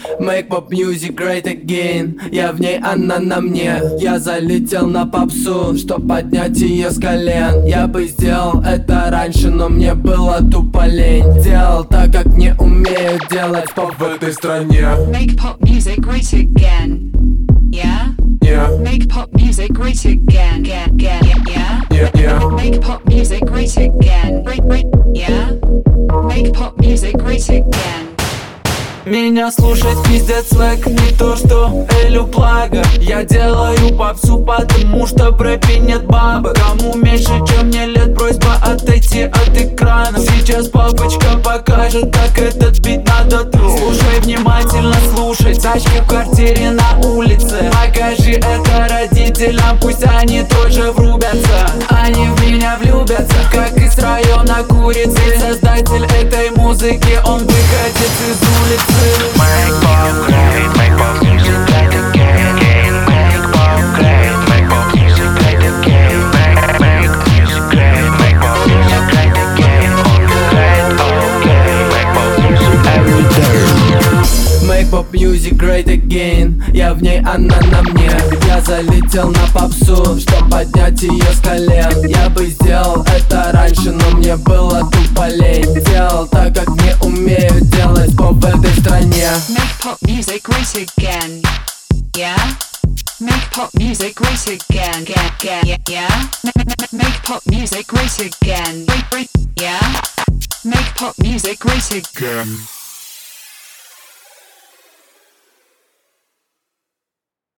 Make pop music great again. Я в ней, она на мне. Я залетел на попсу, чтоб поднять ее с колен. Я бы сделал это раньше, но мне было тупо лень. Делал так, как не умеют делать поп в этой стране. Make pop music great again. Yeah? Yeah. Make pop music great again. Yeah? Yeah, yeah. Make pop music great again. Yeah? Make pop music great again. Меня слушать пиздец свек, не то что Элю Плага. Я делаю попсу, потому что в рэпе нет бабок. Кому меньше, чем мне лет, просьба отойти от экрана. Сейчас папочка покажет, как этот бит надо тру. Слушай внимательно, слушай. Тачки в квартире на улице. Покажи это родителям, пусть они тоже врубятся. Они в меня влюбятся, как из района курицы. Создатель этой музыки, он выходит из улицы. Make pop great, make pop music great again. Make pop great, make pop music great again. Make music great, make pop music great again. On the red, okay. Make pop music every day. Make pop music great again. Я в ней, она на мне. Я залетел на попсу, чтоб поднять ее с колен. Я бы сделал это раньше, но мне было тупо лень. Делал так, как не умеют делать поп в этой стране. Make pop music great again. Yeah? Make pop music great again. Yeah? Make pop music great again. Yeah? Make pop music great again.